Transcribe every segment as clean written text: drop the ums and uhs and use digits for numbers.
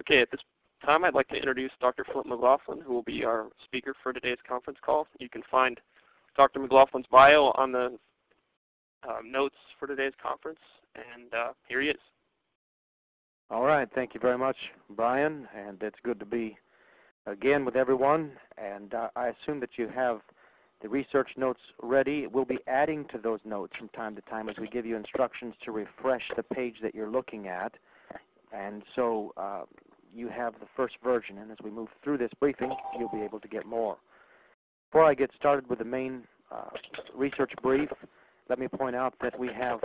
Okay, at this time I'd like to introduce Dr. Flint McLaughlin, who will be our speaker for today's conference call. You can find Dr. McLaughlin's bio on the notes for today's conference, and here he is. All right, thank you very much, Brian, and it's good to be again with everyone. And I assume that you have the research notes ready. We'll be adding to those notes from time to time as we give you instructions to refresh the page that you're looking at. And so you have the first version, and as we move through this briefing, you'll be able to get more. Before I get started with the main research brief, let me point out that we have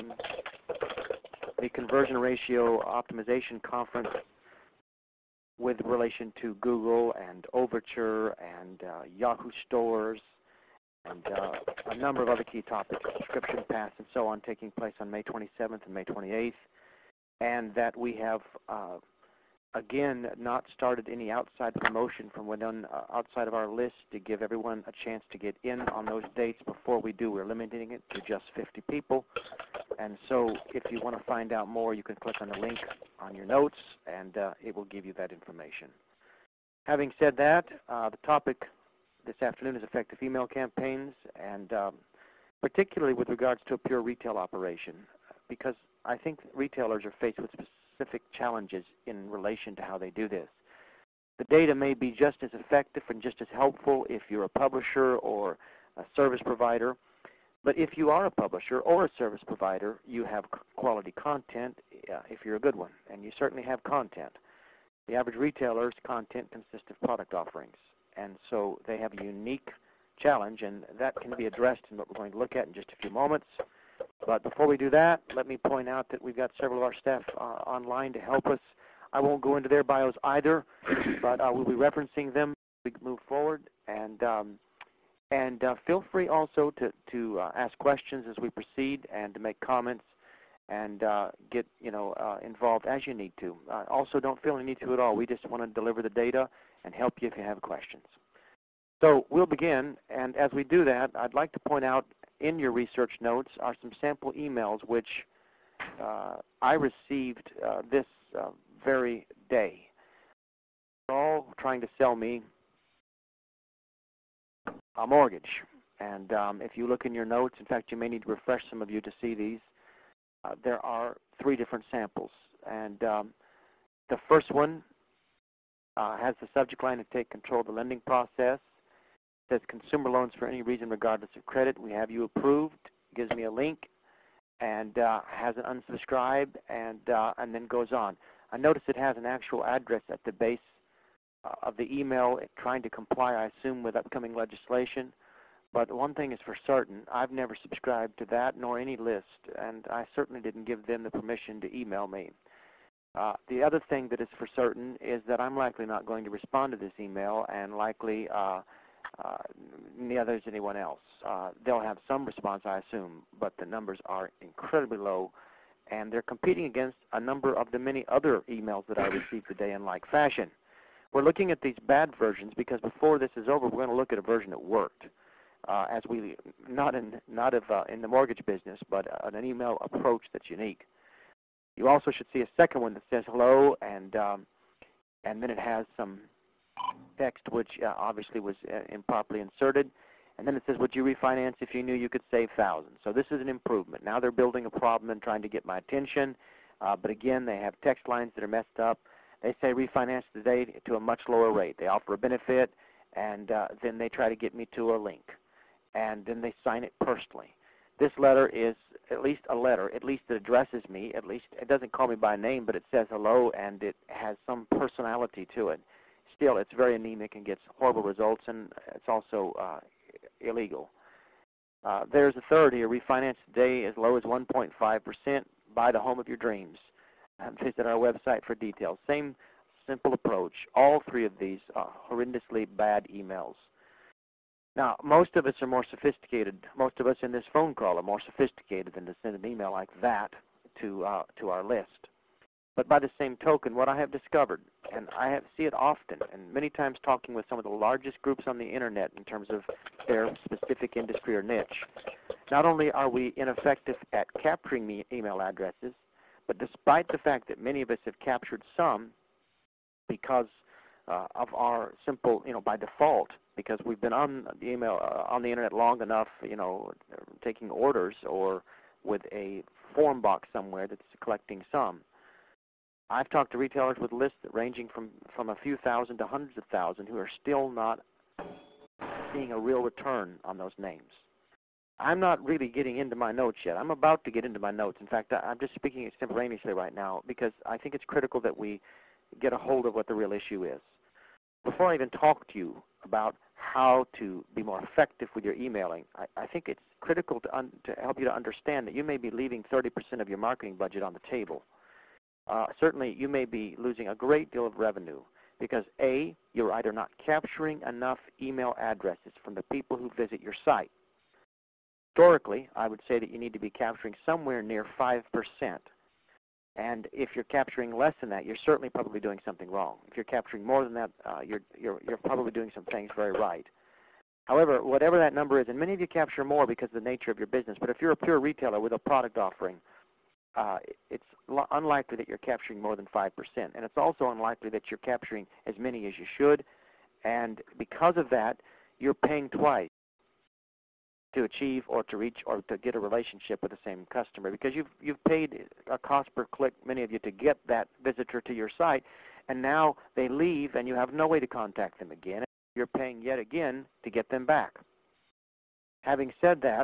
the conversion ratio optimization conference with relation to Google and Overture and Yahoo stores and a number of other key topics, subscription paths and so on, taking place on May 27th and May 28th, and that we have again not started any outside promotion from within outside of our list to give everyone a chance to get in on those dates before we do. We're limiting it to just 50 people, and so if you want to find out more, you can click on the link on your notes and it will give you that information. Having said that, the topic this afternoon is effective email campaigns, and particularly with regards to a pure retail operation, because I think retailers are faced with specific challenges in relation to how they do this. The data may be just as effective and just as helpful if you're a publisher or a service provider, but if you are a publisher or a service provider, you have quality content if you're a good one, and you certainly have content. The average retailer's content consists of product offerings, and so they have a unique challenge, and that can be addressed in what we're going to look at in just a few moments. But before we do that, let me point out that we've got several of our staff online to help us. I won't go into their bios either, but we'll be referencing them as we move forward. And feel free also to ask questions as we proceed and to make comments and get involved as you need to. Also, don't feel any need to at all. We just want to deliver the data and help you if you have questions. So we'll begin, and as we do that, I'd like to point out in your research notes are some sample emails which I received this very day. They're all trying to sell me a mortgage. And if you look in your notes, in fact, you may need to refresh some of you to see these. There are 3 different samples. And the first one has the subject line to take control of the lending process. It says consumer loans for any reason regardless of credit. We have you approved. Gives me a link and has an unsubscribe and then goes on. I notice it has an actual address at the base of the email, trying to comply, I assume, with upcoming legislation. But one thing is for certain, I've never subscribed to that nor any list, and I certainly didn't give them the permission to email me. The other thing that is for certain is that I'm likely not going to respond to this email, and likely neither is anyone else. They'll have some response, I assume, but the numbers are incredibly low, and they're competing against a number of the many other emails that I received today in like fashion. We're looking at these bad versions because before this is over, we're going to look at a version that worked. As we not in the mortgage business, but an email approach that's unique. You also should see a second one that says hello, and then it has some text which obviously was improperly inserted, and then it says, would you refinance if you knew you could save thousands? So this is an improvement. Now they're building a problem and trying to get my attention, but again, they have text lines that are messed up. They say refinance today to a much lower rate. They offer a benefit, and then they try to get me to a link, and then they sign it personally. This letter is at least a letter. At least it addresses me. At least it doesn't call me by name, but it says hello, and it has some personality to it. Still, it's very anemic and gets horrible results, and it's also illegal. There's a third here. Refinance today as low as 1.5%. Buy the home of your dreams. Visit our website for details. Same simple approach. All 3 of these are horrendously bad emails. Now, most of us are more sophisticated. Most of us in this phone call are more sophisticated than to send an email like that to our list. But by the same token, what I have discovered, and I see it often, and many times talking with some of the largest groups on the Internet in terms of their specific industry or niche, not only are we ineffective at capturing email addresses, but despite the fact that many of us have captured some, because of our simple, by default, because we've been on the email on the internet long enough, taking orders or with a form box somewhere that's collecting some. I've talked to retailers with lists ranging from a few thousand to hundreds of thousands who are still not seeing a real return on those names. I'm not really getting into my notes yet. I'm about to get into my notes. In fact, I'm just speaking extemporaneously right now because I think it's critical that we get a hold of what the real issue is. Before I even talk to you about how to be more effective with your emailing, I think it's critical to help you to understand that you may be leaving 30% of your marketing budget on the table. Certainly, you may be losing a great deal of revenue because, A, you're either not capturing enough email addresses from the people who visit your site. Historically, I would say that you need to be capturing somewhere near 5%. And if you're capturing less than that, you're certainly probably doing something wrong. If you're capturing more than that, you're probably doing some things very right. However, whatever that number is, and many of you capture more because of the nature of your business, but if you're a pure retailer with a product offering, it's unlikely that you're capturing more than 5%. And it's also unlikely that you're capturing as many as you should. And because of that, you're paying twice to achieve or to reach or to get a relationship with the same customer, because you've paid a cost per click, many of you, to get that visitor to your site, and now they leave and you have no way to contact them again. You're paying yet again to get them back. Having said that,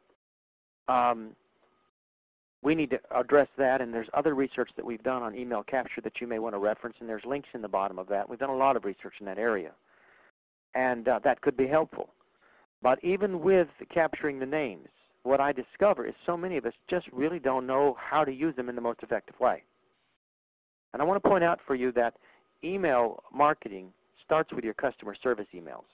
we need to address that, and there's other research that we've done on email capture that you may want to reference, and there's links in the bottom of that. We've done a lot of research in that area, and that could be helpful. But even with capturing the names, what I discover is so many of us just really don't know how to use them in the most effective way. And I want to point out for you that email marketing starts with your customer service emails.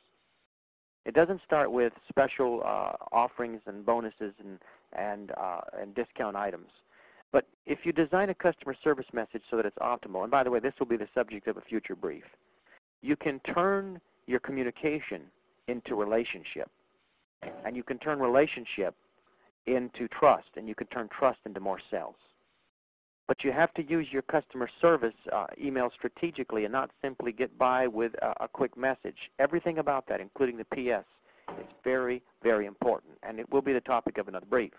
It doesn't start with special offerings and bonuses and discount items. But if you design a customer service message so that it's optimal, and by the way, this will be the subject of a future brief, you can turn your communication into relationship. And you can turn relationship into trust, and you can turn trust into more sales. But you have to use your customer service email strategically and not simply get by with a quick message. Everything about that, including the PS, is very, very important, and it will be the topic of another brief.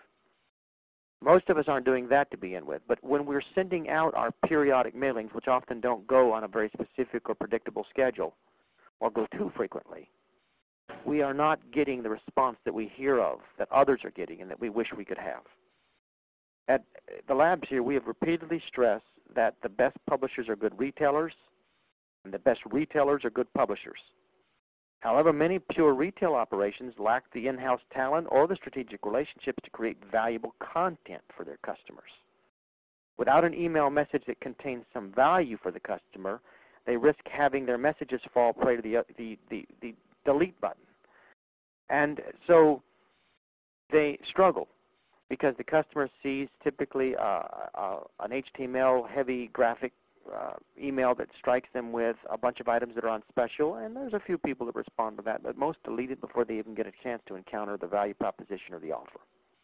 Most of us aren't doing that to begin with, but when we're sending out our periodic mailings, which often don't go on a very specific or predictable schedule, or go too frequently, we are not getting the response that we hear of, that others are getting, and that we wish we could have. At the labs here, we have repeatedly stressed that the best publishers are good retailers, and the best retailers are good publishers. However, many pure retail operations lack the in-house talent or the strategic relationships to create valuable content for their customers. Without an email message that contains some value for the customer, they risk having their messages fall prey to the delete button. And so they struggle because the customer sees typically an HTML-heavy graphic email that strikes them with a bunch of items that are on special, and there's a few people that respond to that, but most delete it before they even get a chance to encounter the value proposition or the offer.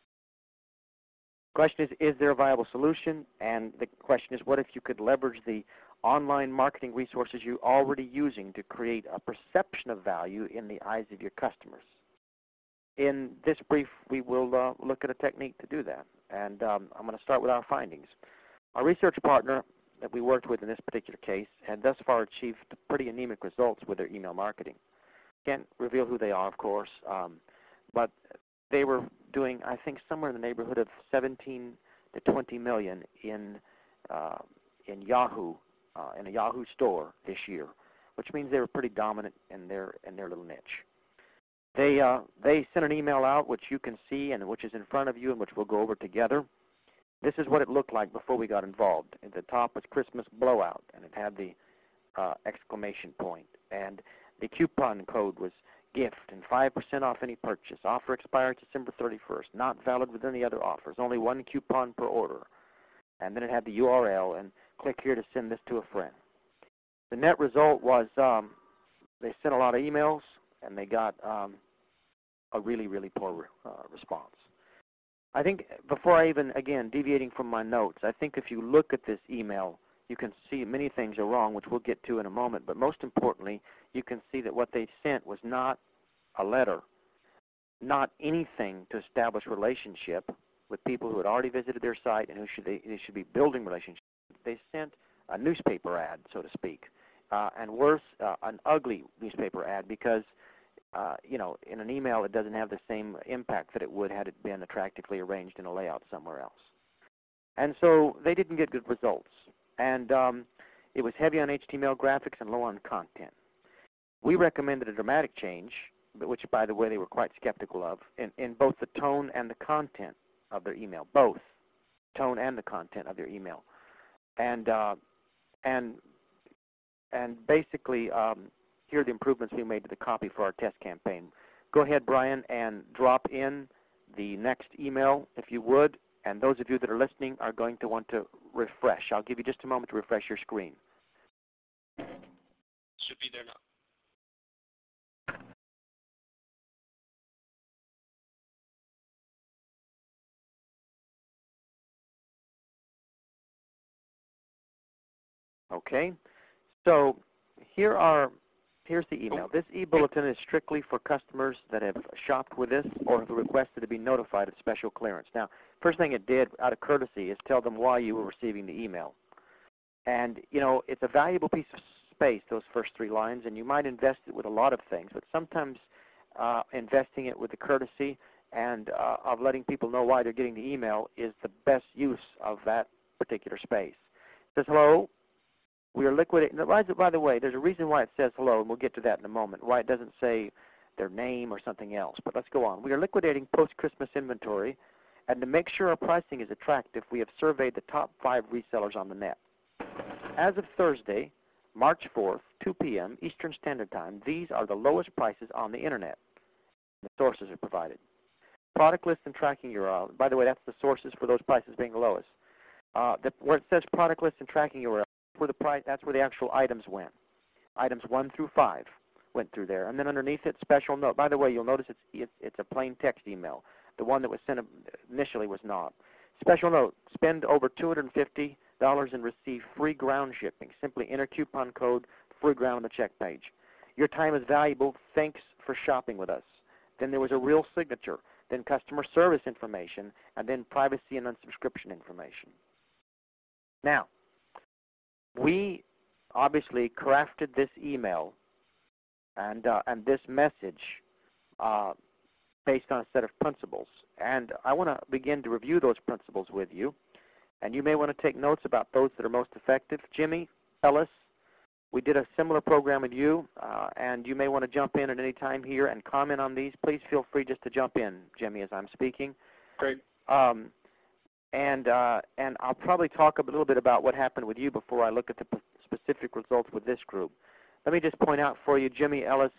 The question is there a viable solution? And the question is, what if you could leverage the online marketing resources you're already using to create a perception of value in the eyes of your customers? In this brief, we will look at a technique to do that, and I'm going to start with our findings. Our research partner that we worked with in this particular case had thus far achieved pretty anemic results with their email marketing. Can't reveal who they are, of course, but they were doing, I think, somewhere in the neighborhood of 17 to 20 million in Yahoo, in a Yahoo store this year, which means they were pretty dominant in their little niche. They sent an email out, which you can see and which is in front of you and which we'll go over together. This is what it looked like before we got involved. At the top was Christmas Blowout, and it had the exclamation point. And the coupon code was gift and 5% off any purchase. Offer expires December 31st. Not valid with any other offers. Only one coupon per order. And then it had the URL, and click here to send this to a friend. The net result was they sent a lot of emails, and they got a really, really poor response. I think before I even, again, deviating from my notes, I think if you look at this email, you can see many things are wrong, which we'll get to in a moment. But most importantly, you can see that what they sent was not a letter, not anything to establish relationship with people who had already visited their site and who they should be building relationships. They sent a newspaper ad, so to speak, and worse, an ugly newspaper ad because, in an email it doesn't have the same impact that it would had it been attractively arranged in a layout somewhere else. And so they didn't get good results. And it was heavy on HTML graphics and low on content. We recommended a dramatic change, which, by the way, they were quite skeptical of, in both the tone and the content of their email, both tone and the content of their email. And basically, here are the improvements we made to the copy for our test campaign. Go ahead, Brian, and drop in the next email, if you would. And those of you that are listening are going to want to refresh. I'll give you just a moment to refresh your screen. Should be there now. Okay. So here's the email. This e-bulletin is strictly for customers that have shopped with us or have requested to be notified of special clearance. Now, first thing it did, out of courtesy, is tell them why you were receiving the email. And, it's a valuable piece of space, those first 3 lines, and you might invest it with a lot of things, but sometimes investing it with the courtesy and of letting people know why they're getting the email is the best use of that particular space. It says, hello, we are liquidating. By the way, there's a reason why it says hello, and we'll get to that in a moment, why it doesn't say their name or something else. But let's go on. We are liquidating post-Christmas inventory, and to make sure our pricing is attractive, we have surveyed the top 5 resellers on the net. As of Thursday, March 4th, 2 p.m. Eastern Standard Time, these are the lowest prices on the Internet. The sources are provided. Product list and tracking URL. By the way, that's the sources for those prices being the lowest. Where it says product list and tracking URL, that's where the actual items went. Items 1 through 5 went through there. And then underneath it, special note. By the way, you'll notice it's a plain text email. The one that was sent initially was not. Special note, spend over $250 and receive free ground shipping. Simply enter coupon code free ground on the check page. Your time is valuable. Thanks for shopping with us. Then there was a real signature, then customer service information, and then privacy and unsubscription information. Now, we obviously crafted this email and this message based on a set of principles. And I want to begin to review those principles with you. And you may want to take notes about those that are most effective. Jimmy Ellis, we did a similar program with you, and you may want to jump in at any time here and comment on these. Please feel free just to jump in, Jimmy, as I'm speaking. Great. And I'll probably talk a little bit about what happened with you before I look at the specific results with this group. Let me just point out for you, Jimmy Ellis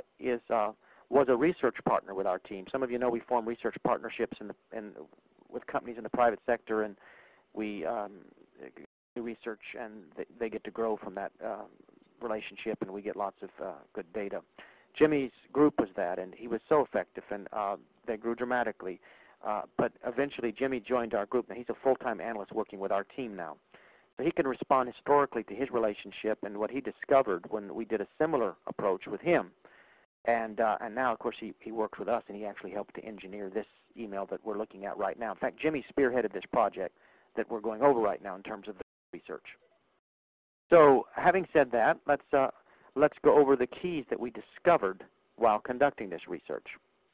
was a research partner with our team. Some of you know we form research partnerships with companies in the private sector, and we do research, and they get to grow from that relationship, and we get lots of good data. Jimmy's group was that, and he was so effective, and they grew dramatically. But eventually Jimmy joined our group, and he's a full-time analyst working with our team now. So he can respond historically to his relationship and what he discovered when we did a similar approach with him. And now, of course, he works with us, and he actually helped to engineer this email that we're looking at right now. In fact, Jimmy spearheaded this project that we're going over right now in terms of the research. So having said that, let's go over the keys that we discovered while conducting this research,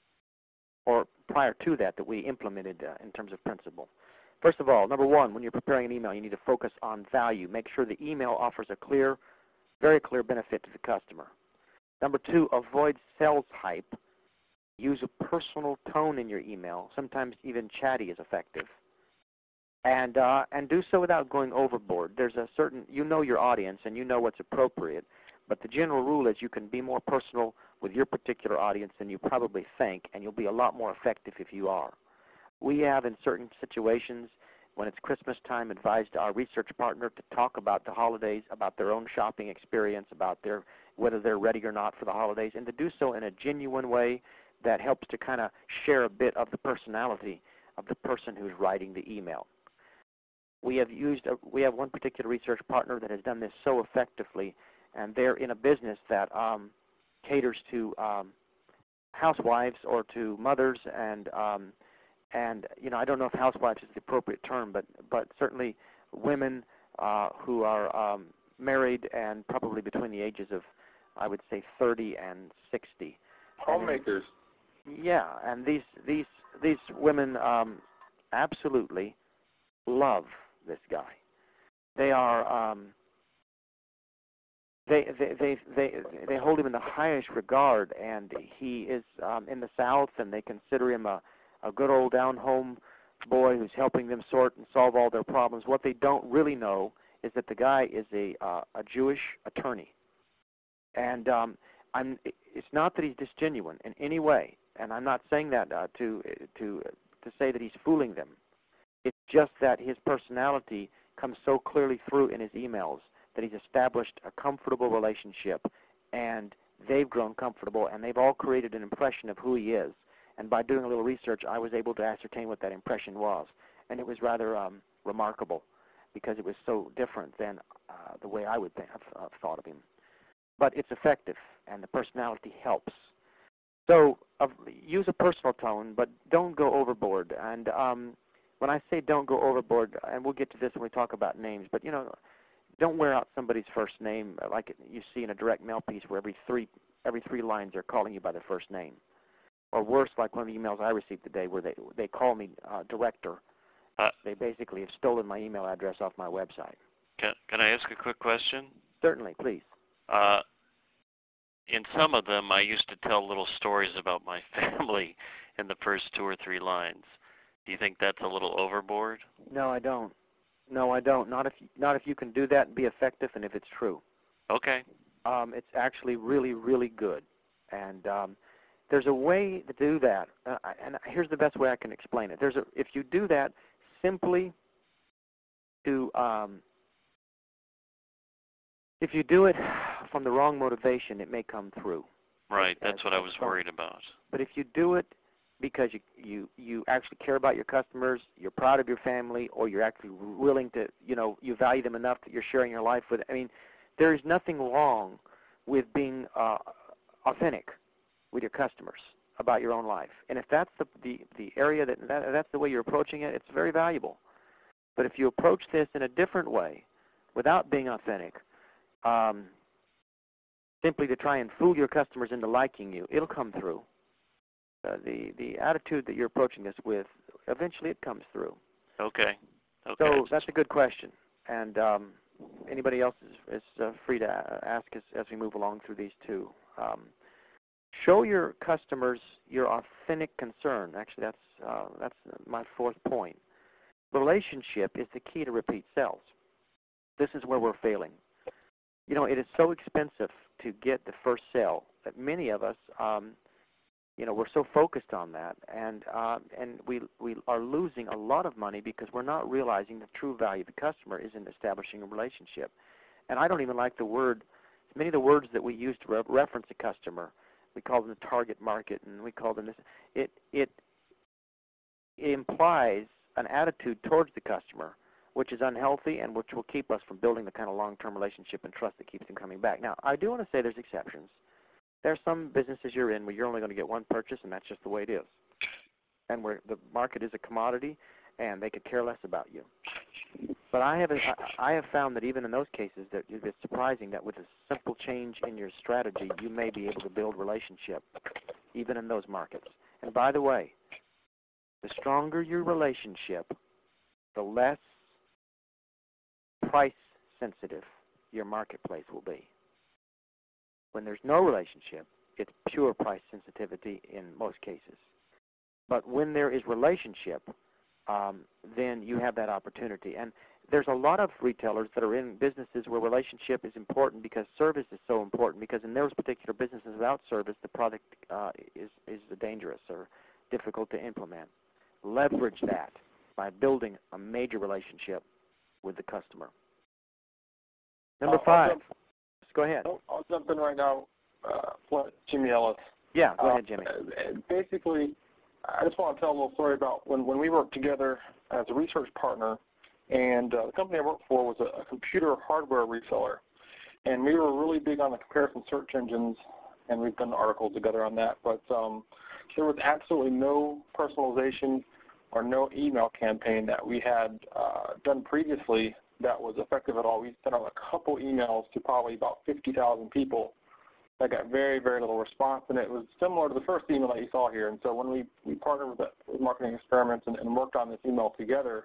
or prior to that we implemented in terms of principle. First of all, number 1, when you're preparing an email, you need to focus on value. Make sure the email offers a clear, very clear benefit to the customer. Number 2, avoid sales hype. Use a personal tone in your email. Sometimes even chatty is effective. And do so without going overboard. There's a certain, you know your audience and you know what's appropriate, but the general rule is you can be more personal with your particular audience than you probably think, and you'll be a lot more effective if you are. We have, in certain situations, when it's Christmas time, advised our research partner to talk about the holidays, about their own shopping experience, about whether they're ready or not for the holidays, and to do so in a genuine way that helps to kind of share a bit of the personality of the person who's writing the email. we have one particular research partner that has done this so effectively, and they're in a business that caters to housewives or to mothers, and I don't know if housewives is the appropriate term, but certainly women who are married and probably between the ages of, I would say, 30 and 60. Homemakers. Yeah, and these women absolutely love this guy. They are they hold him in the highest regard, and he is in the South, and they consider him a good old down-home boy who's helping them sort and solve all their problems. What they don't really know is that the guy is a Jewish attorney, and it's not that he's disgenuine in any way, and I'm not saying that to say that he's fooling them. It's just that his personality comes so clearly through in his emails that he's established a comfortable relationship, and they've grown comfortable, and they've all created an impression of who he is. And by doing a little research, I was able to ascertain what that impression was, and it was rather remarkable because it was so different than the way I would have thought of him. But it's effective, and the personality helps. So use a personal tone, but don't go overboard. And when I say don't go overboard, and we'll get to this when we talk about names, but don't wear out somebody's first name like you see in a direct mail piece where every three lines they're calling you by their first name. Or worse, like one of the emails I received today where they call me director. They basically have stolen my email address off my website. Can I ask a quick question? Certainly, please. In some of them, I used to tell little stories about my family in the first 2 or 3 lines. Do you think that's a little overboard? No, I don't. No, I don't. Not if you can do that and be effective, and if it's true. Okay. It's actually really, really good, and there's a way to do that, and here's the best way I can explain it. If you do that simply to if you do it from the wrong motivation, it may come through. Right, that's what I was worried about. But if you do it because you actually care about your customers, you're proud of your family, or you're actually willing to, you value them enough that you're sharing your life with. I mean, there is nothing wrong with being authentic with your customers about your own life. And if that's the area that's the way you're approaching it, it's very valuable. But if you approach this in a different way, without being authentic, simply to try and fool your customers into liking you, it'll come through. The attitude that you're approaching this with, eventually it comes through. Okay. So that's a good question. And anybody else is free to ask as we move along through these two. Show your customers your authentic concern. Actually, that's my 4th point. Relationship is the key to repeat sales. This is where we're failing. It is so expensive to get the first sale that many of us, we're so focused on that, and we are losing a lot of money because we're not realizing the true value of the customer is in establishing a relationship. And I don't even like the word. Many of the words that we use to reference a customer, we call them the target market, and we call them this. It implies an attitude towards the customer which is unhealthy and which will keep us from building the kind of long-term relationship and trust that keeps them coming back. Now, I do want to say there's exceptions. There are some businesses you're in where you're only going to get one purchase, and that's just the way it is. And where the market is a commodity, and they could care less about you. But I have found that even in those cases, that it's surprising that with a simple change in your strategy, you may be able to build relationship, even in those markets. And by the way, the stronger your relationship, the less price sensitive your marketplace will be. When there's no relationship, it's pure price sensitivity in most cases. But when there is relationship, then you have that opportunity. And there's a lot of retailers that are in businesses where relationship is important because service is so important, because in those particular businesses without service, the product is dangerous or difficult to implement. Leverage that by building a major relationship with the customer. Number 5. Go ahead. I'll jump in right now. Jimmy Ellis. Yeah, go ahead, Jimmy. Basically, I just want to tell a little story about when we worked together as a research partner. And the company I worked for was a computer hardware reseller. And we were really big on the comparison search engines, and we've done articles together on that. But there was absolutely no personalization or no email campaign that we had done previously that was effective at all. We sent out a couple emails to probably about 50,000 people that got very, very little response, and it was similar to the first email that you saw here. And so when we partnered with Marketing Experiments and worked on this email together,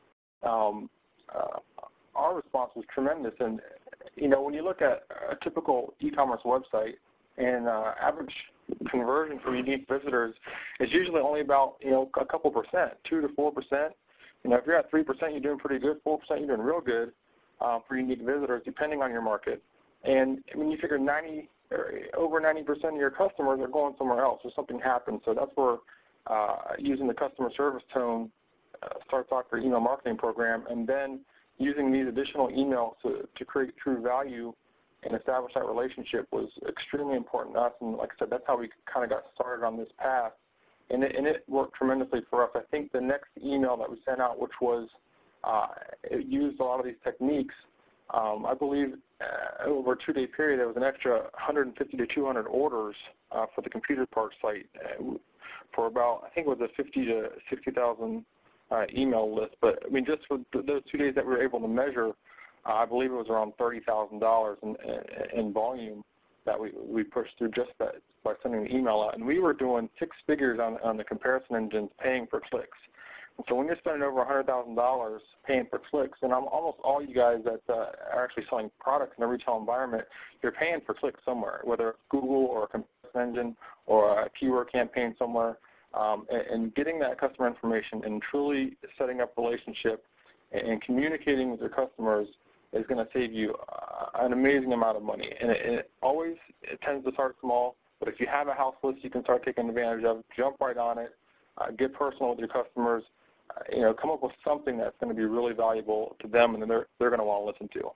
our response was tremendous. And, you know, when you look at a typical e-commerce website, and average conversion for unique visitors is usually only about, you know, a couple percent, 2 to 4%. You know, if you're at 3%, you're doing pretty good. 4%, you're doing real good for unique visitors, depending on your market. And when you figure over 90% of your customers are going somewhere else, or something happens. So that's where using the customer service tone starts off your email marketing program, and then using these additional emails to create true value and establish that relationship was extremely important to us. And like I said, that's how we kind of got started on this path. And it worked tremendously for us. I think the next email that we sent out, which was, it used a lot of these techniques, I believe over a 2-day period, there was an extra 150 to 200 orders for the computer parts site for about, I think it was a 50 to 60,000 email list. But I mean, just for those 2 days that we were able to measure, I believe it was around $30,000 in volume that we pushed through just by sending the email out. And we were doing 6 figures on the comparison engines paying for clicks. And so when you're spending over $100,000 paying for clicks, and almost all you guys that are actually selling products in a retail environment, you're paying for clicks somewhere, whether it's Google or a comparison engine or a keyword campaign somewhere. And getting that customer information and truly setting up a relationship and communicating with your customers is going to save you an amazing amount of money. And it tends to start small, but if you have a house list you can start taking advantage of, jump right on it, get personal with your customers, you know, come up with something that's going to be really valuable to them and they're going to want to listen to.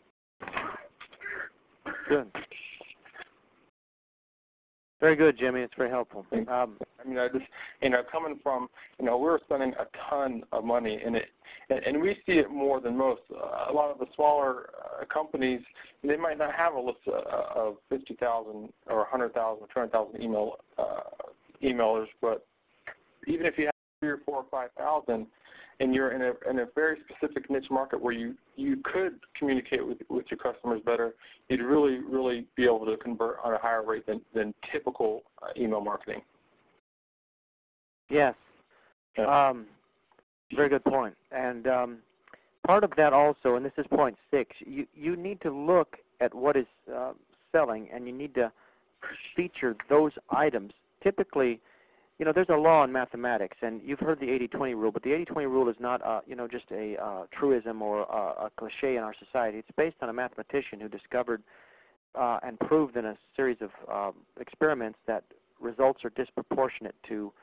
Good. Very good, Jimmy. It's very helpful. I mean, I just, you know, coming from, you know, we're spending a ton of money in it, and we see it more than most. A lot of the smaller companies, they might not have a list of 50,000 or 100,000 or 200,000 emailers, but even if you have 3 or 4 or 5,000, and you're in a very specific niche market where you could communicate with your customers better, you'd really, really be able to convert on a higher rate than typical email marketing. Yes. Yeah. Very good point. And part of that also, and this is point 6, you need to look at what is selling, and you need to feature those items. Typically, you know, there's a law in mathematics, and you've heard the 80-20 rule, but the 80-20 rule is not, you know, just a truism or a cliche in our society. It's based on a mathematician who discovered and proved in a series of experiments that results are disproportionate to,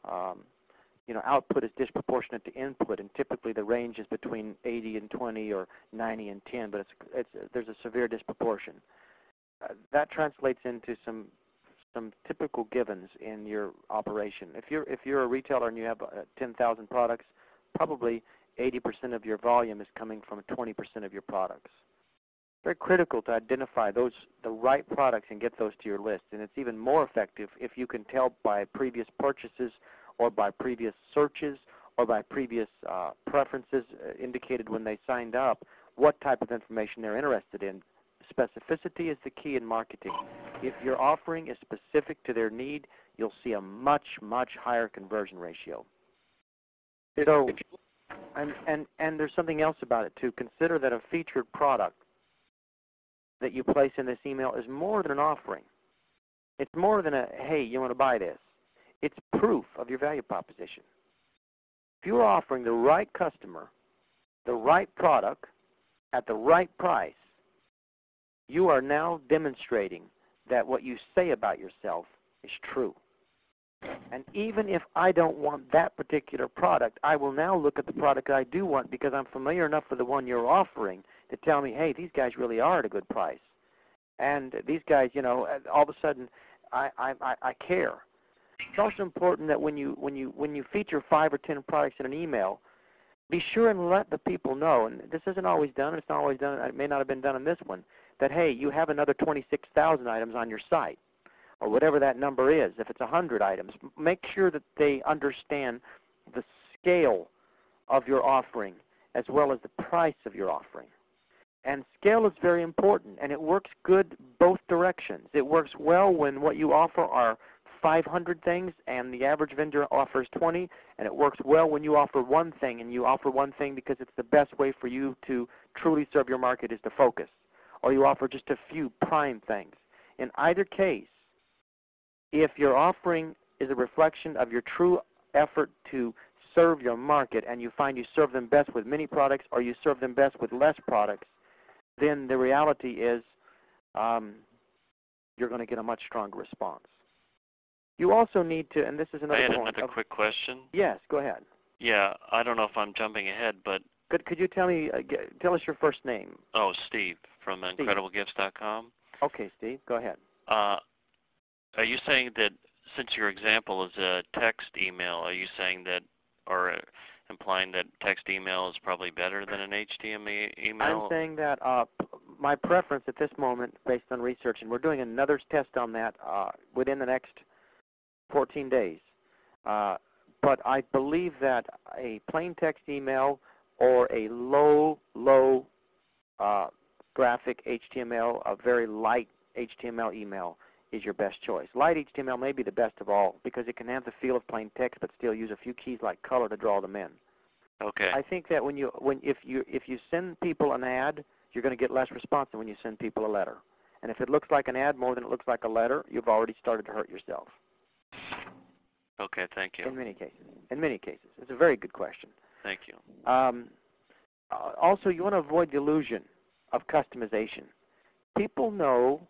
you know, output is disproportionate to input, and typically the range is between 80 and 20 or 90 and 10, but there's a severe disproportion. That translates into some typical givens in your operation. If you're a retailer and you have 10,000 products, probably 80% of your volume is coming from 20% of your products. Very critical to identify the right products and get those to your list. And it's even more effective if you can tell by previous purchases or by previous searches or by previous preferences indicated when they signed up what type of information they're interested in. Specificity is the key in marketing. If your offering is specific to their need, you'll see a much, much higher conversion ratio. So, and there's something else about it too. Consider that a featured product that you place in this email is more than an offering. It's more than a, hey, you want to buy this. It's proof of your value proposition. If you're offering the right customer, the right product, at the right price, you are now demonstrating that what you say about yourself is true. And even if I don't want that particular product, I will now look at the product I do want because I'm familiar enough with the one you're offering to tell me, hey, these guys really are at a good price. And these guys, you know, all of a sudden, I care. It's also important that when you feature 5 or 10 products in an email, be sure and let the people know, and this isn't always done, it's not always done, it may not have been done in this one, that, hey, you have another 26,000 items on your site, or whatever that number is. If it's 100 items, make sure that they understand the scale of your offering as well as the price of your offering. And scale is very important, and it works good both directions. It works well when what you offer are 500 things and the average vendor offers 20, and it works well when you offer one thing, and you offer one thing because it's the best way for you to truly serve your market is to focus, or you offer just a few prime things. In either case, if your offering is a reflection of your true effort to serve your market and you find you serve them best with many products or you serve them best with less products, then the reality is you're going to get a much stronger response. You also need to, and this is another point. I had another quick question. Yes, go ahead. Yeah, I don't know if I'm jumping ahead, but... Could you tell me, tell us your first name? Oh, Steve from IncredibleGifts.com. Okay, Steve, go ahead. Are you saying that since your example is a text email, are you saying that, or implying that text email is probably better than an HTML email? I'm saying that my preference at this moment, based on research, and we're doing another test on that within the next 14 days, but I believe that a plain text email or a low graphic HTML, a very light HTML email is your best choice. Light HTML may be the best of all because it can have the feel of plain text but still use a few keys like color to draw them in. Okay. I think that if you send people an ad, you're going to get less response than when you send people a letter. And if it looks like an ad more than it looks like a letter, you've already started to hurt yourself. Okay, thank you. In many cases. In many cases. It's a very good question. Thank you. Also, you want to avoid the illusion of customization. People know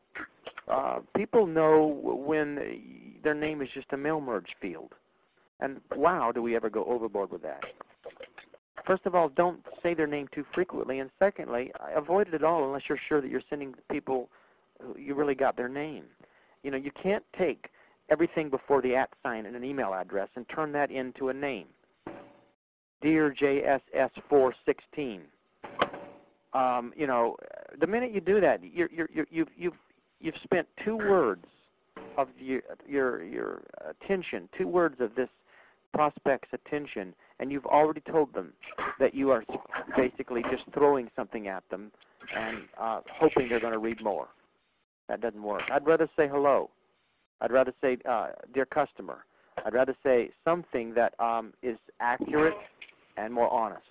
when their name is just a mail merge field. And wow, do we ever go overboard with that. First of all, don't say their name too frequently. And secondly, avoid it at all unless you're sure that you're sending people who you really got their name. You know, you can't take everything before the @ sign in an email address and turn that into a name. Dear JSS416. You know, the minute you do that, you've spent 2 words of your attention, 2 words of this prospect's attention, and you've already told them that you are basically just throwing something at them and hoping they're going to read more. That doesn't work. I'd rather say hello. I'd rather say dear customer. I'd rather say something that is accurate and more honest.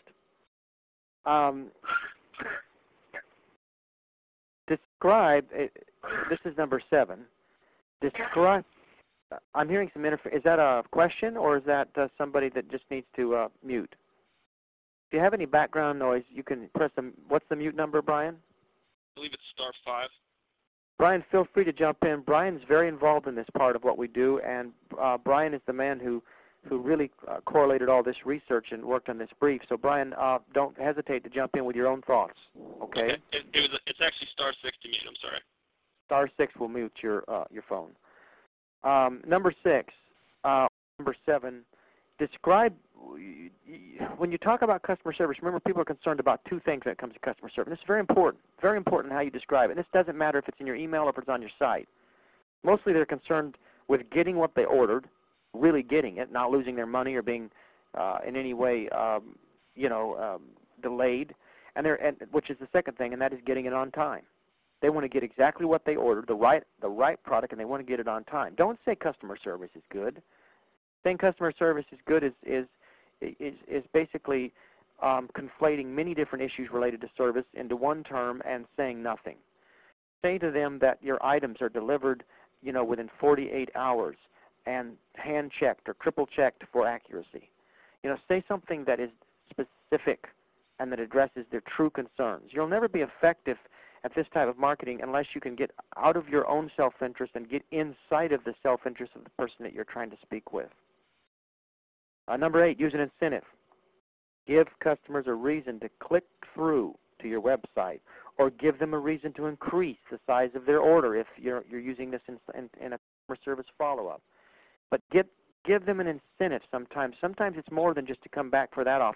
Describe, this is number 7. Describe, I'm hearing some interference. Is that a question or is that somebody that just needs to mute? If you have any background noise, you can press the, what's the mute number, Brian? I believe it's *5. Brian, feel free to jump in. Brian's very involved in this part of what we do, and Brian is the man who really correlated all this research and worked on this brief. So, Brian, don't hesitate to jump in with your own thoughts, okay? It's actually *6 to mute, I'm sorry. *6 will mute your phone. Number 6, number 7, describe, when you talk about customer service, remember people are concerned about 2 things when it comes to customer service. This is very important how you describe it. And this doesn't matter if it's in your email or if it's on your site. Mostly they're concerned with getting what they ordered, really getting it, not losing their money or being in any way, delayed, and which is the second thing, and that is getting it on time. They want to get exactly what they ordered, the right product, and they want to get it on time. Don't say customer service is good. Saying customer service is good is basically conflating many different issues related to service into one term and saying nothing. Say to them that your items are delivered, within 48 hours and hand-checked or triple-checked for accuracy. Say something that is specific and that addresses their true concerns. You'll never be effective at this type of marketing unless you can get out of your own self-interest and get inside of the self-interest of the person that you're trying to speak with. Number 8, use an incentive. Give customers a reason to click through to your website, or give them a reason to increase the size of their order if you're using this in a customer service follow-up. But give them an incentive sometimes. Sometimes it's more than just to come back for that offer.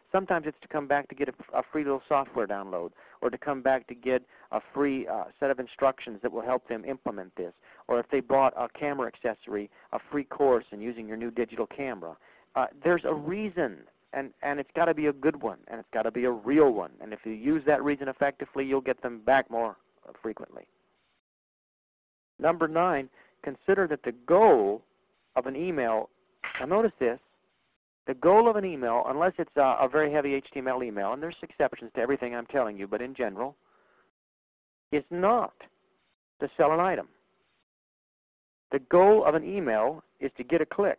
Sometimes it's to come back to get a free little software download, or to come back to get a free set of instructions that will help them implement this. Or if they bought a camera accessory, a free course in using your new digital camera. There's a reason, and it's got to be a good one, and it's got to be a real one. And if you use that reason effectively, you'll get them back more frequently. Number 9, consider that the goal of an email, now notice this, the goal of an email, unless it's a very heavy HTML email, and there's exceptions to everything I'm telling you, but in general, is not to sell an item. The goal of an email is to get a click.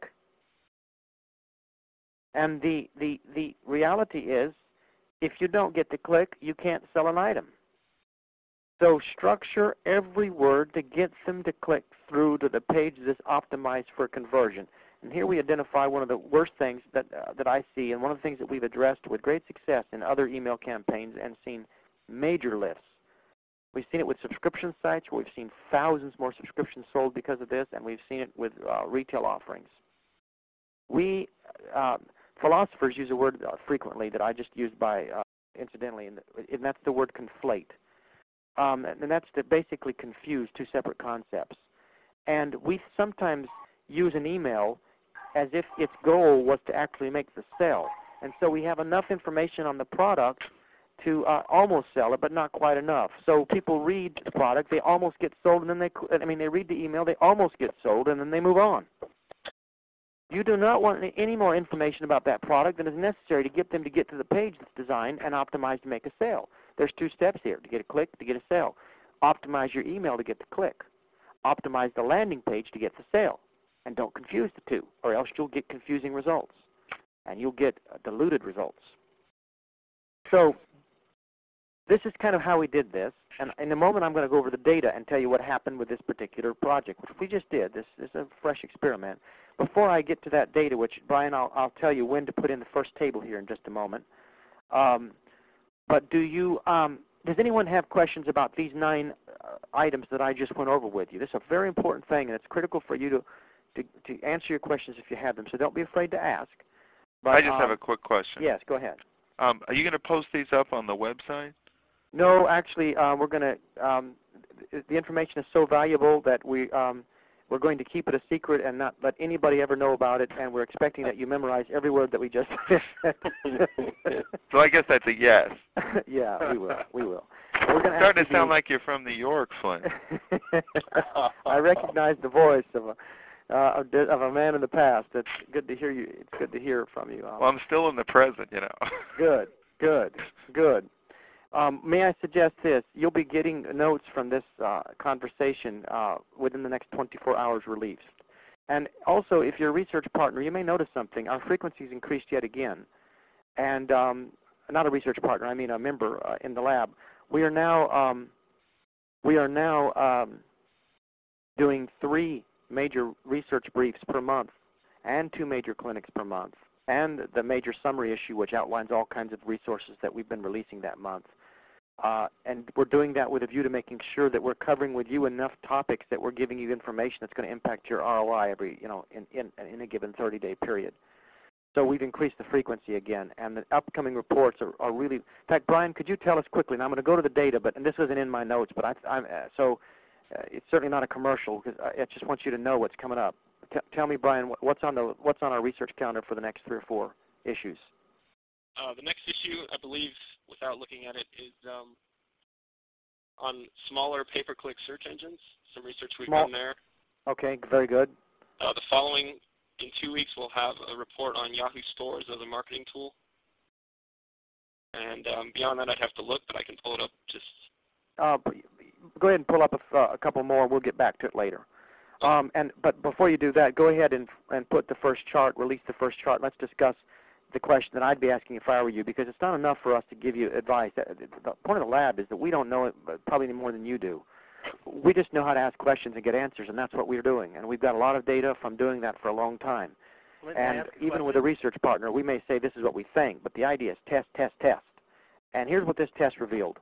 And the reality is, if you don't get the click, you can't sell an item. So structure every word to get them to click through to the page that's optimized for conversion. And here we identify one of the worst things that I see, and one of the things that we've addressed with great success in other email campaigns and seen major lifts. We've seen it with subscription sites where we've seen thousands more subscriptions sold because of this, and we've seen it with retail offerings. Philosophers use a word frequently that I just used by incidentally, and that's the word conflate. And that's to basically confuse two separate concepts. And we sometimes use an email as if its goal was to actually make the sale. And so we have enough information on the product to almost sell it, but not quite enough. So people read the product, they almost get sold, and then they read the email, they almost get sold, and then they move on. You do not want any more information about that product than is necessary to get them to get to the page that's designed and optimized to make a sale. There's 2 steps here: to get a click, to get a sale. Optimize your email to get the click. Optimize the landing page to get the sale. And don't confuse the two, or else you'll get confusing results, and you'll get diluted results. So this is kind of how we did this, and in a moment I'm going to go over the data and tell you what happened with this particular project, which we just did. This is a fresh experiment. Before I get to that data, which, Brian, I'll tell you when to put in the first table here in just a moment. But does anyone have questions about these 9 items that I just went over with you? This is a very important thing, and it's critical for you to answer your questions if you have them, so don't be afraid to ask. But, I just have a quick question. Yes, go ahead. Are you going to post these up on the website? No, actually, we're going to. The information is so valuable that we're going to keep it a secret and not let anybody ever know about it. And we're expecting that you memorize every word that we just said. So I guess that's a yes. Yeah, we will. We will. We're starting to sound like you're from New York, Flint. I recognize the voice of a man in the past. It's good to hear you. It's good to hear from you. Well, I'm still in the present, you know. Good, good, good. May I suggest this? You'll be getting notes from this conversation within the next 24 hours released. And also, if you're a research partner, you may notice something. Our frequency's increased yet again. And not a research partner, I mean a member in the lab. We are now doing 3 major research briefs per month and 2 major clinics per month, and the major summary issue, which outlines all kinds of resources that we've been releasing that month. And we're doing that with a view to making sure that we're covering with you enough topics that we're giving you information that's going to impact your ROI in a given 30-day period. So we've increased the frequency again, and the upcoming reports are really. In fact, Brian, could you tell us quickly? And I'm going to go to the data, and this wasn't in my notes, but it's certainly not a commercial because I just want you to know what's coming up. Tell me, Brian, what's on our research calendar for the next 3 or 4 issues? The next issue, I believe, without looking at it, is on smaller pay-per-click search engines. Some research we've done there. Okay, very good. The following, in 2 weeks, we'll have a report on Yahoo Stores as a marketing tool. And beyond that, I'd have to look, but I can pull it up just. Go ahead and pull up a couple more. We'll get back to it later. But before you do that, go ahead and put the first chart, release the first chart. Let's discuss the question that I'd be asking if I were you, because it's not enough for us to give you advice. The point of the lab is that we don't know it probably any more than you do. We just know how to ask questions and get answers, and that's what we're doing. And we've got a lot of data from doing that for a long time. And even with a research partner, we may say this is what we think, but the idea is test, test, test. And here's what this test revealed.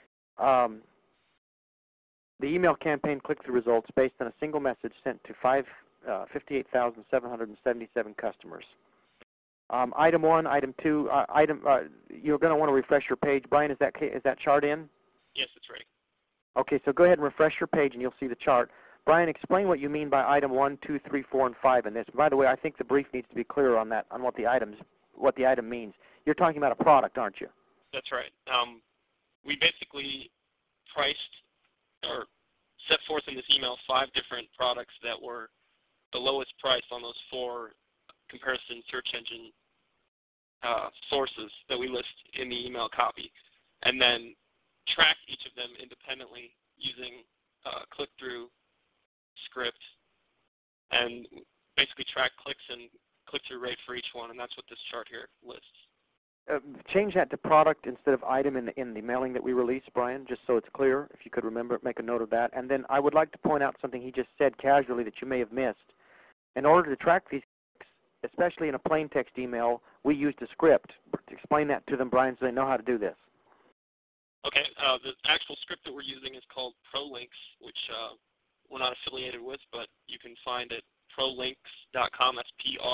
The email campaign click-through results based on a single message sent to 58,777 customers. Item 1, Item 2, you're going to want to refresh your page. Brian, is that chart in? Yes, it's ready. Okay, so go ahead and refresh your page and you'll see the chart. Brian, explain what you mean by item 1, 2, 3, 4, and 5 in this. By the way, I think the brief needs to be clear on that, on what the item means. You're talking about a product, aren't you? That's right. We basically priced or set forth in this email 5 different products that were the lowest price on those 4 comparison search engine sources that we list in the email copy, and then track each of them independently using click-through script, and basically track clicks and click-through rate for each one, and that's what this chart here lists. Change that to product instead of item in the mailing that we release, Brian, just so it's clear. If you could remember, make a note of that. And then I would like to point out something he just said casually that you may have missed. In order to track these clicks, especially in a plain text email, we used a script. Explain that to them, Brian, so they know how to do this. Okay, the actual script that we're using is called ProLinks, which we're not affiliated with, but you can find it prolinks.com. That's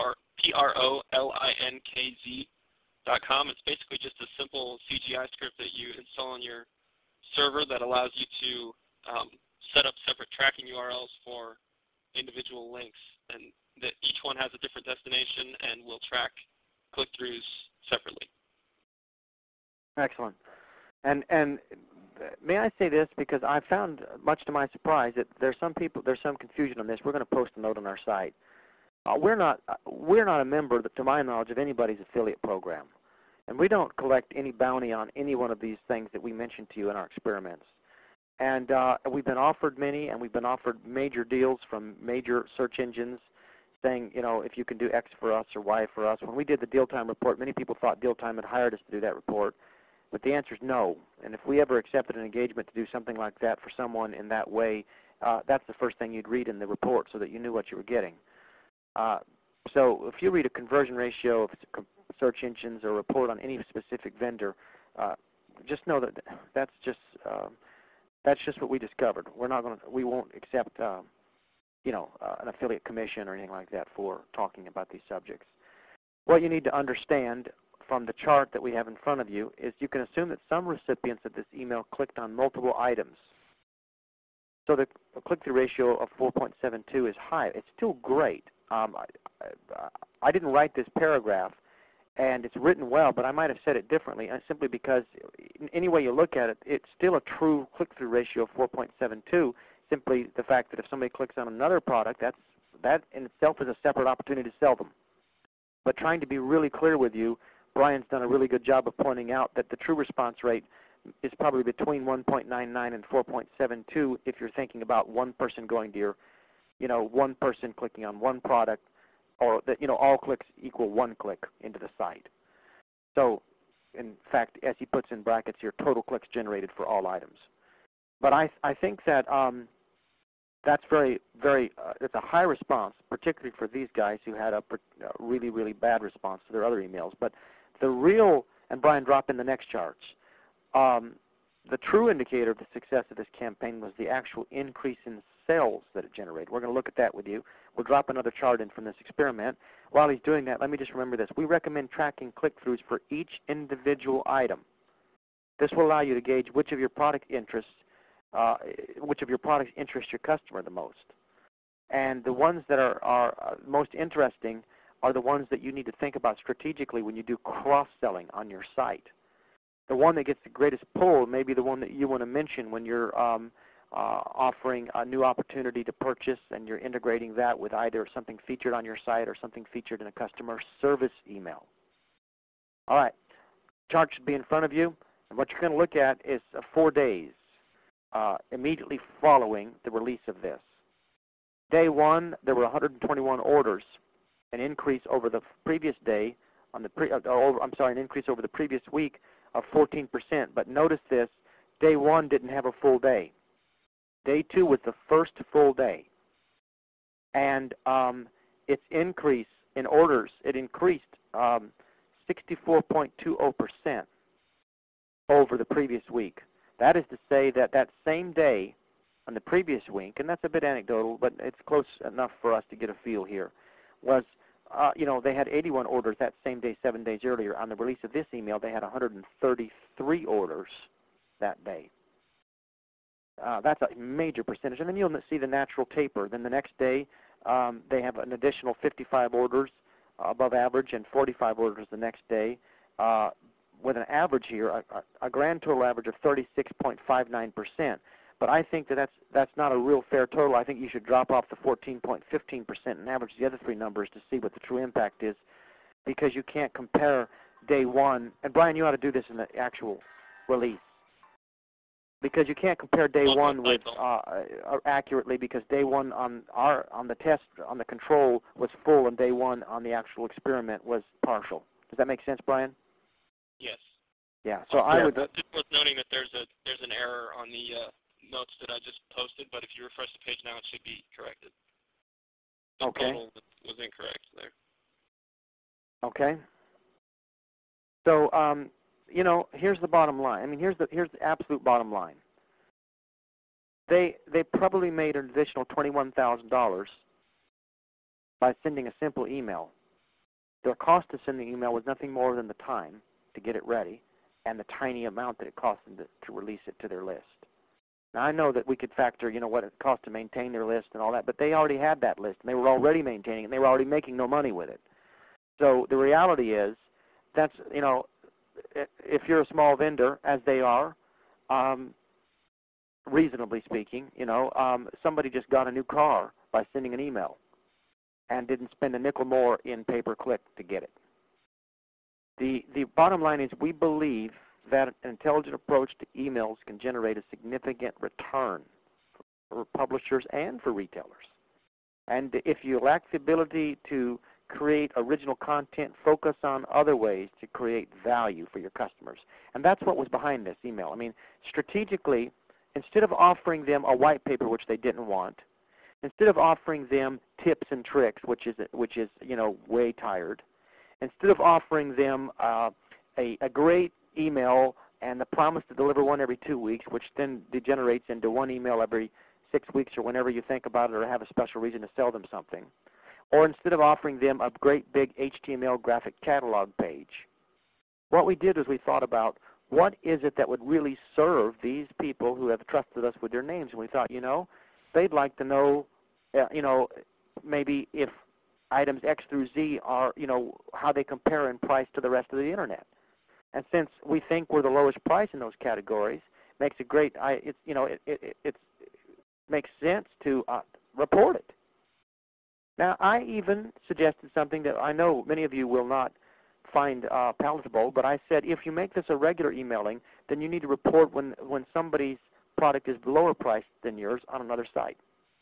PROLINKZ.com. It's basically just a simple CGI script that you install on your server that allows you to set up separate tracking URLs for individual links, and that each one has a different destination and will track click-throughs separately. Excellent. And may I say this, because I found, much to my surprise, that there's some confusion on this. We're going to post a note on our site. We're not a member, to my knowledge, of anybody's affiliate program, and we don't collect any bounty on any one of these things that we mentioned to you in our experiments. And we've been offered many, and we've been offered major deals from major search engines, saying, you know, if you can do X for us or Y for us. When we did the Deal Time report, many people thought Deal Time had hired us to do that report. But the answer is no. And if we ever accepted an engagement to do something like that for someone in that way, that's the first thing you'd read in the report so that you knew what you were getting. So if you read a conversion ratio of search engines or a report on any specific vendor, just know that that's just what we discovered. We won't accept an affiliate commission or anything like that for talking about these subjects. What you need to understand from the chart that we have in front of you is you can assume that some recipients of this email clicked on multiple items. So the click-through ratio of 4.72 is high. It's still great. I didn't write this paragraph, and it's written well, but I might have said it differently, simply because any way you look at it, it's still a true click-through ratio of 4.72, simply the fact that if somebody clicks on another product, that in itself is a separate opportunity to sell them. But trying to be really clear with you, Brian's done a really good job of pointing out that the true response rate is probably between 1.99 and 4.72 if you're thinking about one person going to your, one person clicking on one product, or that, all clicks equal one click into the site. So, in fact, as he puts in brackets here, total clicks generated for all items. But I think that that's very, very, it's a high response, particularly for these guys who had a really, really bad response to their other emails. But the real, and Brian, drop in the next charts, the true indicator of the success of this campaign was the actual increase in sales that it generated. We're going to look at that with you. We'll drop another chart in from this experiment. While he's doing that, let me just remember this. We recommend tracking click-throughs for each individual item. This will allow you to gauge which of your product interests, interest your customer the most. And the ones that are most interesting are the ones that you need to think about strategically when you do cross-selling on your site. The one that gets the greatest pull may be the one that you want to mention when you're offering a new opportunity to purchase, and you're integrating that with either something featured on your site or something featured in a customer service email. All right, chart should be in front of you, and what you're going to look at is 4 days immediately following the release of this. Day 1, there were 121 orders, an increase over the previous day, an increase over the previous week of 14%. But notice this, day 1 didn't have a full day. Day 2 was the first full day. And its increase in orders, it increased 64.20% over the previous week. That is to say that that same day on the previous week, and that's a bit anecdotal, but it's close enough for us to get a feel here, was they had 81 orders that same day, 7 days earlier. On the release of this email, they had 133 orders that day. That's a major percentage. And then you'll see the natural taper. Then the next day, they have an additional 55 orders above average and 45 orders the next day, with an average here, a grand total average of 36.59%. But I think that's not a real fair total. I think you should drop off the 14.15% and average the other three numbers to see what the true impact is, because you can't compare day one. And Brian, you ought to do this in the actual release, because you can't compare day one with accurately, because day one on the test on the control was full, and day one on the actual experiment was partial. Does that make sense, Brian? Yes. Yeah. So I would. Just worth noting that there's an error on the notes that I just posted, but if you refresh the page now, it should be corrected. The total was incorrect there. Okay. So here's the bottom line. I mean, here's the absolute bottom line. They probably made an additional $21,000 by sending a simple email. Their cost to send the email was nothing more than the time to get it ready and the tiny amount that it cost them to release it to their list. Now, I know that we could factor, what it cost to maintain their list and all that, but they already had that list, and they were already maintaining it, and they were already making no money with it. So the reality is that's, if you're a small vendor, as they are, reasonably speaking, somebody just got a new car by sending an email and didn't spend a nickel more in pay-per-click to get it. The bottom line is we believe that an intelligent approach to emails can generate a significant return for publishers and for retailers. And if you lack the ability to create original content, focus on other ways to create value for your customers. And that's what was behind this email. I mean, strategically, instead of offering them a white paper, which they didn't want, instead of offering them tips and tricks, which is way tired, instead of offering them a great email and the promise to deliver one every 2 weeks, which then degenerates into one email every 6 weeks or whenever you think about it or have a special reason to sell them something, or instead of offering them a great big HTML graphic catalog page, what we did is we thought about what is it that would really serve these people who have trusted us with their names. And we thought, they'd like to know, maybe if items X through Z are, how they compare in price to the rest of the Internet. And since we think we're the lowest price in those categories, makes it great. It makes sense to report it. Now, I even suggested something that I know many of you will not find palatable, but I said if you make this a regular emailing, then you need to report when somebody's product is lower priced than yours on another site.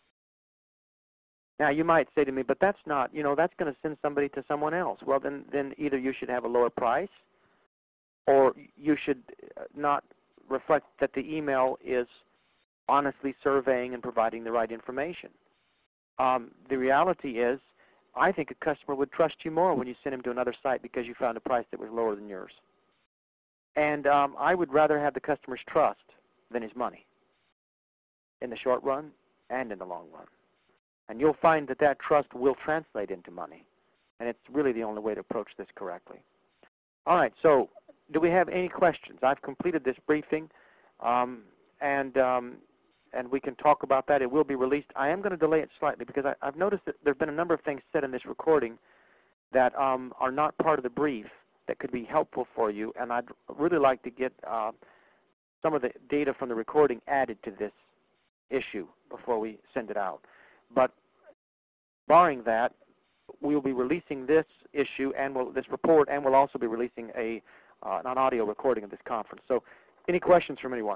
Now, you might say to me, but that's not, that's going to send somebody to someone else. Well, then either you should have a lower price, or you should not reflect that the email is honestly surveying and providing the right information. The reality is, I think a customer would trust you more when you send him to another site because you found a price that was lower than yours. And I would rather have the customer's trust than his money in the short run and in the long run. And you'll find that trust will translate into money. And it's really the only way to approach this correctly. All right, so do we have any questions? I've completed this briefing, and we can talk about that. It will be released. I am going to delay it slightly because I've noticed that there have been a number of things said in this recording that are not part of the brief that could be helpful for you, and I'd really like to get some of the data from the recording added to this issue before we send it out. But barring that, we'll be releasing this issue and this report, and we'll also be releasing an audio recording of this conference. So any questions from anyone?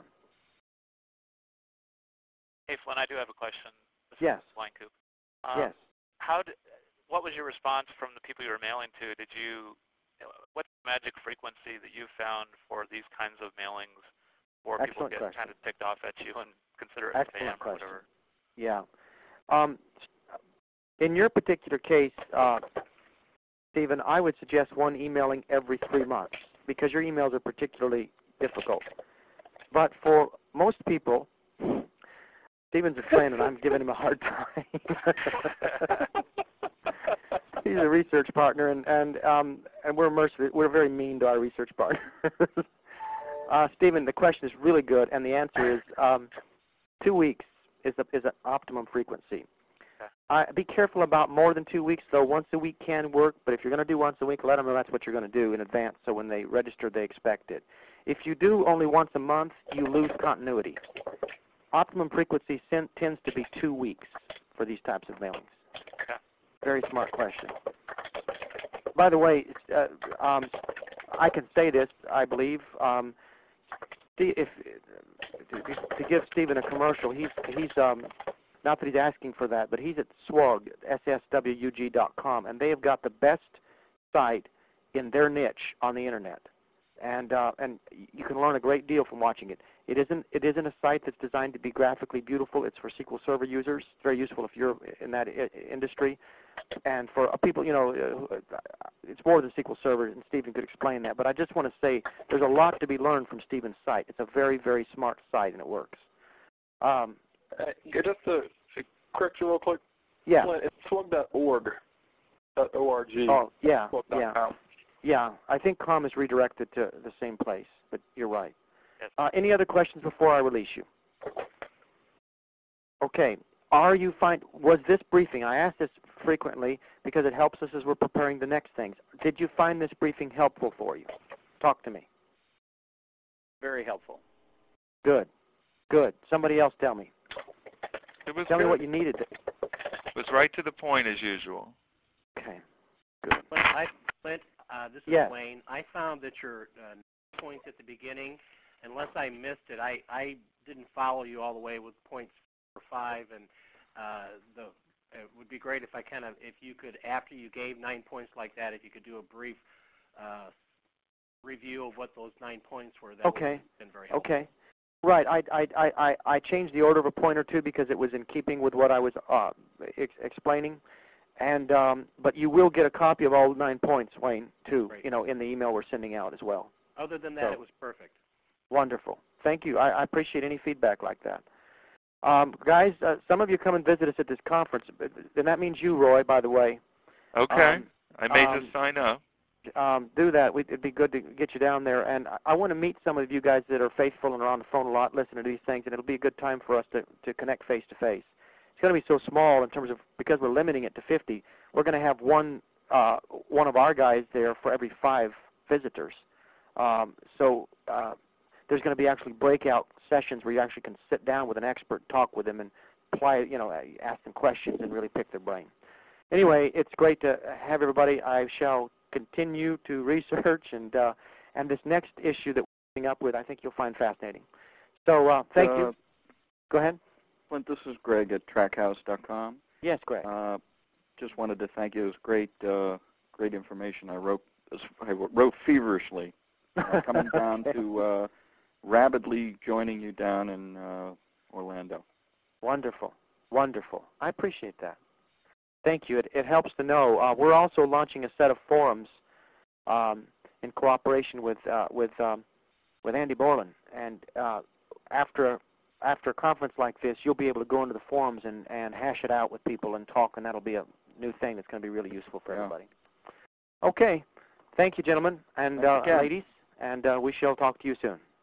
Hey, Flynn, I do have a question. Yes. Blind Coop. Yes. What was your response from the people you were mailing to? What's the magic frequency that you found for these kinds of mailings, or people get kind of ticked off at you and consider it spam or whatever? Yeah. In your particular case, Stephen, I would suggest one emailing every 3 months because your emails are particularly difficult. But for most people, Stephen's a friend, and I'm giving him a hard time. She's a research partner, and we're merciful. We're very mean to our research partners. Stephen, the question is really good, and the answer is 2 weeks is an optimum frequency. Be careful about more than 2 weeks, though. Once a week can work, but if you're going to do once a week, let them know that's what you're going to do in advance, so when they register, they expect it. If you do only once a month, you lose continuity. Optimum frequency tends to be 2 weeks for these types of mailings. Very smart question. By the way, I can say this, I believe. To give Stephen a commercial, he's not that he's asking for that, but he's at SWUG, sswug.com, and they have got the best site in their niche on the internet, and you can learn a great deal from watching it. It isn't a site that's designed to be graphically beautiful. It's for SQL Server users. It's very useful if you're in that industry, and for people, it's more than SQL Server, and Stephen could explain that. But I just want to say there's a lot to be learned from Stephen's site. It's a very, very smart site, and it works. Just to correct you real quick. Yeah. It's swug.org. .org. Oh, yeah, swug.com. yeah. I think .com is redirected to the same place, but you're right. Any other questions before I release you? Okay. Was this briefing, I ask this frequently because it helps us as we're preparing the next things. Did you find this briefing helpful for you? Talk to me. Very helpful. Good. Good. Somebody else tell me. It was Tell me good. what you needed. It was right to the point as usual. Okay. Good. Clint, this is Yes. Wayne. I found that your points at the beginning, unless I missed it, I didn't follow you all the way with points 4 or 5, and it would be great if if you could, after you gave 9 points like that, if you could do a brief review of what those 9 points were. That would have been very helpful. Okay. Right. I changed the order of a point or two because it was in keeping with what I was explaining, and but you will get a copy of all 9 points, Wayne, too. Great. In the email we're sending out as well. Other than that, it was perfect. Wonderful. Thank you. I appreciate any feedback like that. Guys, some of you come and visit us at this conference, and that means you, Roy, by the way. Okay. I may just sign up. Do that. It'd be good to get you down there. And I want to meet some of you guys that are faithful and are on the phone a lot, listening to these things, and it'll be a good time for us to connect face-to-face. It's going to be so small in terms of, because we're limiting it to 50, we're going to have one of our guys there for every 5 visitors. So there's going to be actually breakout sessions where you actually can sit down with an expert, talk with them, and ask them questions and really pick their brain. Anyway, it's great to have everybody. I shall continue to research, and this next issue that we're coming up with, I think you'll find fascinating. So thank you. Go ahead. Clint, this is Greg at trackhouse.com. Yes, Greg. Just wanted to thank you. It was great information. I wrote feverishly, coming down to rapidly joining you down in Orlando. Wonderful, wonderful. I appreciate that. Thank you. It helps to know. We're also launching a set of forums in cooperation with Andy Borland, and after a conference like this, you'll be able to go into the forums and hash it out with people and talk, and that'll be a new thing that's going to be really useful for everybody. Okay. Thank you, gentlemen and ladies, and we shall talk to you soon.